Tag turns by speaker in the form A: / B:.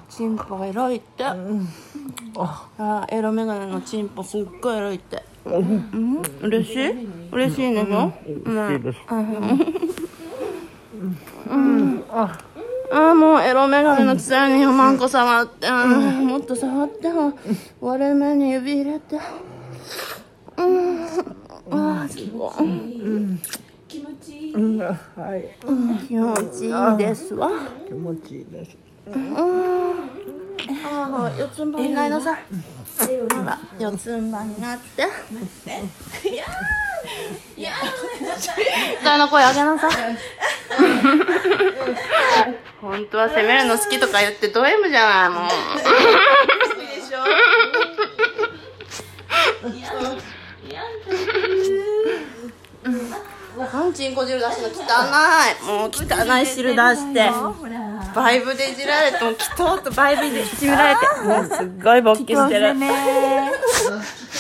A: チンポエロいって。エロメガネのチンポすっごいエロいって。嬉しい？嬉しいでしょ？嬉しいです。もうエロメガネのくせにマンコ触って、もっと触ってよ。割れ目に指入れて。すごい。
B: 気持ちいい。
C: はい。
A: 気持ちいいですわ。
C: 気持ちいいです。
A: 四つん這いになりなさい。四つん這いになって。歌の声上げなさい。本当は責めるの好きとか言ってド M じゃないもん。好きでしょ。何チンコ汁出すの汚い。もう汚い汁出して。バイブでいじられてもきとっとバイブでいじられて。もうすっごい勃起してる。